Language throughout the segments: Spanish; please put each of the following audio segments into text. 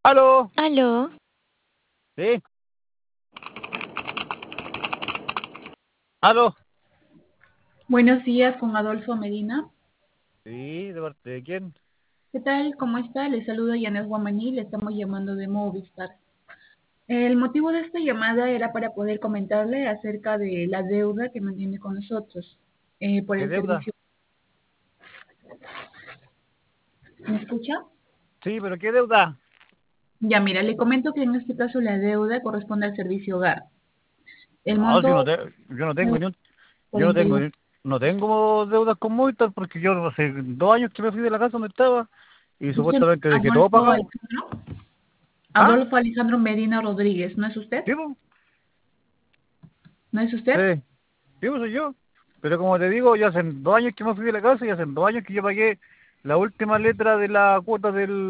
¿Aló? Aló, ¿Sí? ¿Aló? Buenos días con Adolfo Medina. Sí, ¿de parte de quién? ¿Qué tal? ¿Cómo está? Le saludo Yanes Guamaní, le estamos llamando de Movistar. El motivo de esta llamada era para poder comentarle acerca de la deuda que mantiene con nosotros por ¿Qué el deuda? servicio. ¿Me escucha? Sí, pero ¿qué deuda? Ya, mira, le comento que en este caso la deuda corresponde al servicio hogar. El No, si monto yo no tengo ni un, yo no tengo 41. ni, no tengo deudas con Movistar porque yo hace 2 años que me fui de la casa donde estaba y ¿Usted, supuestamente dejé todo Adolfo pagado. Alejandro? ¿Ah? Adolfo Alejandro Medina Rodríguez, ¿no es usted? ¿Sí, po? ¿No es usted? Sí, sí, po, soy yo. Pero como te digo, ya hace 2 años que me fui de la casa y hace 2 años que yo pagué la última letra de la cuota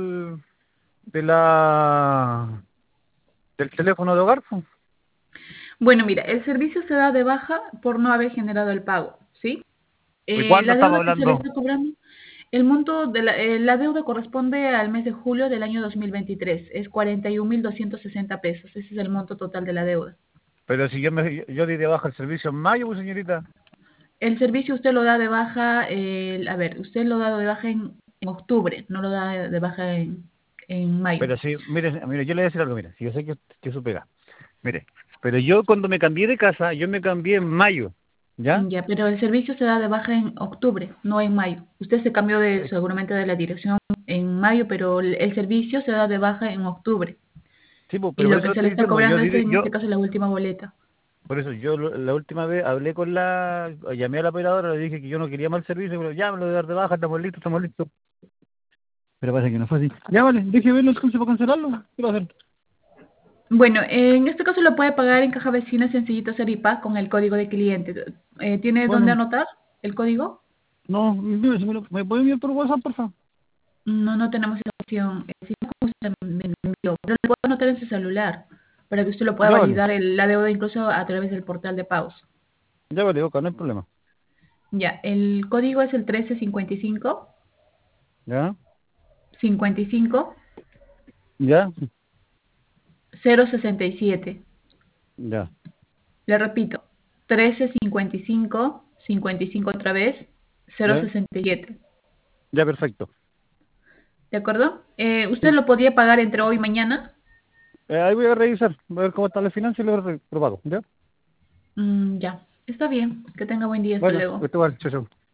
de la, del teléfono de hogar, po. Bueno, mira, el servicio se da de baja por no haber generado el pago, ¿sí? ¿Y cuándo La estamos deuda que se le hablando? está cobrando, el monto de la deuda corresponde al mes de julio del año 2023, es 41.260 pesos, ese es el monto total de la deuda. Pero si yo di de baja el servicio en mayo, pues señorita. El servicio usted lo da de baja, a ver, usted lo da de baja en octubre, no lo da de baja en mayo. Pero si, mire, yo le voy a decir algo, mire, si yo sé que eso pega. Mire, pero yo cuando me cambié de casa, yo me cambié en mayo, ¿ya? Ya, pero el servicio se da de baja en octubre, no en mayo. Usted se cambió Eh, seguramente de la dirección en mayo, pero el servicio se da de baja en octubre. sí, pues, Y pero por lo eso que lo se le estoy está diciendo, yo cobrando di, es en yo, este caso la última boleta. por eso yo la última vez hablé llamé a la operadora, le dije que yo no quería más servicio, pero ya me lo voy a dar de baja, estamos listos, estamos listos. Pero parece que no fue así. Ya vale, deje ver los cursos para cancelarlo. ¿Qué va a hacer? Bueno, en este caso lo puede pagar en Caja Vecina Sencillito Servipack con el código de cliente. ¿Tiene dónde Bueno, anotar el código? no, dime, si me puede enviar por WhatsApp, por favor. No, no tenemos esa opción. Si no, usted me envió, pero lo puedo anotar en su celular para que usted lo pueda Ya vale, validar la deuda incluso a través del portal de pagos. ya vale, Oca, no hay problema. Ya, el código es el 1355 ¿Ya? 55 ¿Ya? 067. Ya. Le repito, 1355 otra vez, ¿Ya? 067. Ya, perfecto. ¿De acuerdo? ¿Usted Sí. lo podría pagar entre hoy y mañana? Ahí voy a revisar, voy a ver cómo está la financia y lo pago, ¿ya? Ya, está bien. Que tenga buen día. Hasta Bueno, luego. esto vale, chao, chao.